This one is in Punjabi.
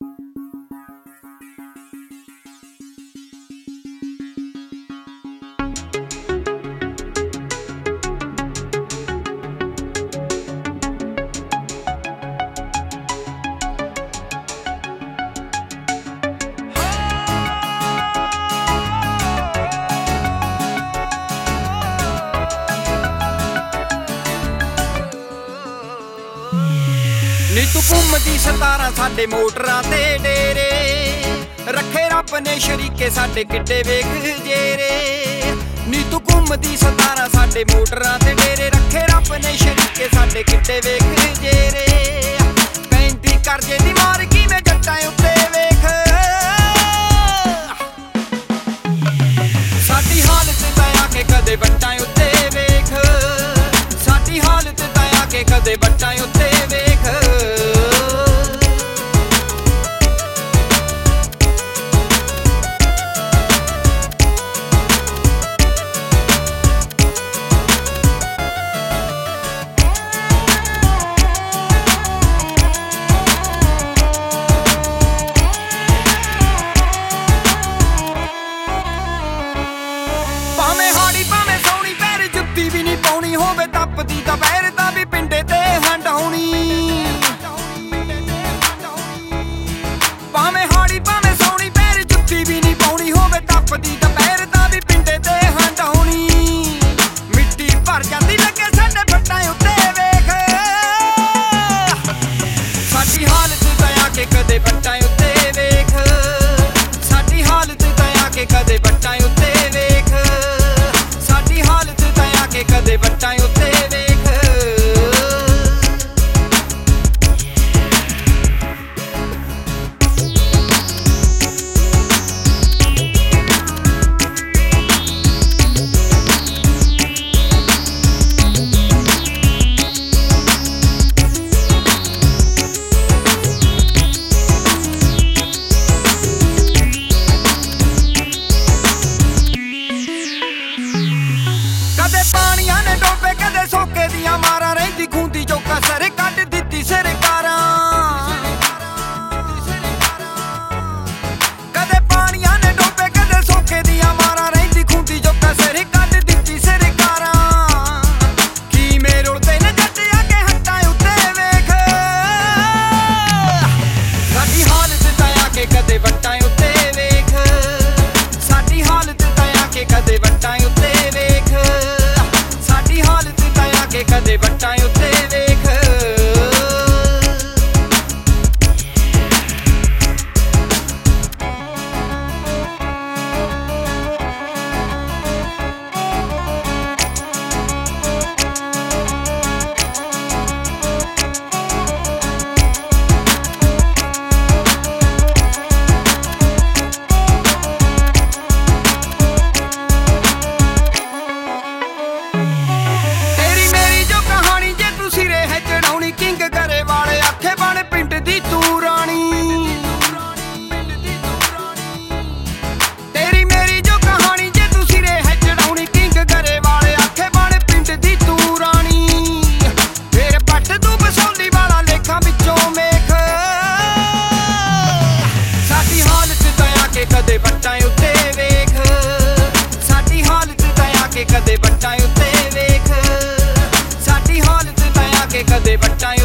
ਨੀ ਤੂੰ ਘੁੰਮਦੀ ਸਤਾਰਾਂ ਸਾਡੇ ਮੋਟਰਾਂ ਤੇ ਡੇਰੇ ਰੱਖੇ ਰੱਬ ਨੇ ਸ਼ਰੀਕੇ ਸਾਡੇ ਕਿੱਡੇ ਵੇਖ ਜੇਰੇ। ਨੀ ਤੂੰ ਘੁੰਮਦੀ ਸਤਾਰਾਂ ਸਾਡੇ ਮੋਟਰਾਂ ਤੇ ਡੇਰੇ ਰੱਖੇ ਰੱਬ ਨੇ ਸ਼ਰੀਕੇ ਸਾਡੇ ਕਿੱਡੇ ਵੇਖ ਜੇਰੇ। ਪੈਂਦੀ ਕਰਜੇ ਦੀ ਮਾਰ ਕਿਵੇਂ ਜੱਟਾਂ ਉੱਤੇ ਵੇਖ ਸਾਡੀ ਹਾਲਤ ਤਾਂ ਆ ਕੇ ਕਦੇ ਵੱਟਾਂ ਉੱਤੇ ਵੇਖ ਸਾਡੀ ਹਾਲਤ ਤਾਂ ਆ ਕੇ ਕਦੇ ਵੱਟਾਂ ਉੱਤੇ ਵੇਖ। ਭਾਵੇਂ ਹਾੜੀ ਭਾਵੇਂ ਸੋਹਣੀ ਪੈਰ ਜੁੱਤੀ ਵੀ ਨਹੀਂ ਪਾਉਣੀ ਹੋਵੇ ਤਪਦੀ ਦੁਪਹਿਰ ਦਾ ਵੀ ਪਿੰਡੇ ਤੇ ਹੰਡਾਉਣੀ। ਭਾਵੇਂ ਹਾੜੀ ਭਾਵੇਂ ਸੋਹਣੀ ਪੈਰ ਜੁੱਤੀ ਵੀ ਨਹੀਂ ਪਾਉਣੀ ਹੋਵੇ ਤਪਦੀ ਦੁਪਹਿਰ ਦਾ ਵੀ ਪਿੰਡੇ ਤੇ ਹੰਡਾਉਣੀ। ਮਿੱਟੀ ਭਰ ਜਾਂਦੀ ਲੱਗੇ ਸਾਡੇ ਫੱਟਾਂ ਉੱਤੇ ਵੇਖ ਸਾਡੀ ਹਾਲਤ ਤਾਂ ਆ ਕੇ ਕਦੇ ਫੱਟਾਂ ਉੱਤੇ ਵੇਖ ਸਾਡੀ ਹਾਲਤ ਤਾਂ ਆ ਕੇ ਕਦੇ ਫੱਟਾਂ ਉੱਤੇ ਵੇਖ ਸਾਡੀ ਹਾਲਤ ਤਾਂ ਆ ਕੇ ਕਦੇ ਵੱਟਾਂ ਉੱਤੇ ਵੇਖ। ਕਦੇ ਪਾਣੀਆਂ ਨੇ ਡੋਬੇ ਕਦੇ ਸੋਕੇ ਦੀਆਂ ਮਾਰਾਂ ਰਹਿੰਦੀ ਖੂੰਦੀ ਚੋਂ ਕਸਰ ਕੱਢ ਦਿੱਤੀ ਸਰਕਾਰਾਂ। ਕਦੇ ਪਾਣੀਆਂ ਨੇ ਡੋਬੇ ਕਦੇ ਸੋਕੇ ਦੀਆਂ ਮਾਰਾਂ ਰਹਿੰਦੀ ਖੂੰਦੀ ਚੋਂ ਕਸਰ ਕੱਢ ਦਿੱਤੀ ਸਰਕਾਰਾਂ। ਕਿਵੇਂ ਰੁਲਦੇ ਨੇ ਜੱਟ ਆ ਕੇ ਹੱਟਾਂ ਉੱਤੇ ਵੇਖ ਸਾਡੀ ਹਾਲਤ ਤਾਂ ਆ ਕੇ ਕਦੇ ਵੱਟਾਂ ਉੱਤੇ ਵੇਖ ਸਾਡੀ ਹਾਲਤ ਤਾਂ ਆ ਕੇ ਕਦੇ ਵੱਟਾਂ ਉੱਤੇ ਵੇਖ ਸਾਡੀ ਹਾਲਤ ਤਾਂ ਆ ਕੇ ਕਦੇ ਵੱਟਾਂ ਉੱਤੇ ਵੇਖ। ਤੇਰੀ ਮੇਰੀ ਜੋ ਕਹਾਣੀ ਜੇ ਤੂੰ ਸਿਰੇ ਹੈ ਚੜਾਉਣੀ ਕਿੰਗ ਕਰੇ ਵਾਲੇ ਆਖੇ ਬਣ ਪਿੰਡ ਦੀ ਤੂੰ ਰਾਣੀ। ਤੇਰੀ ਮੇਰੀ ਜੋ ਕਹਾਣੀ ਜੇ ਤੂੰ ਸਿਰੇ ਹੈ ਚੜਾਉਣੀ ਕਿੰਗ ਕਰੇ ਵਾਲੇ ਆਖੇ ਬਣ ਪਿੰਡ ਦੀ ਤੂੰ ਰਾਣੀ। ਫੇਰ ਪੱਟ ਤੂੰ ਬਸੌਲੀ ਵਾਲਾ ਲੇਖਾਂ ਵਿੱਚੋਂ ਵੇਖ ਸਾਡੀ ਹਾਲਤ ਤਾਂ ਆ ਕੇ ਕਦੇ ਵੱਟਾਂ ਉੱਤੇ ਵੇਖ ਸਾਡੀ ਹਾਲਤ ਤਾਂ ਆ ਕੇ ਕਦੇ ਵੱਟਾਂ ਉੱਤੇ ਵੇਖ ਸਾਡੀ ਹਾਲਤ ਤਾਂ ਆ ਕੇ ਕਦੇ ਵੱਟਾਂ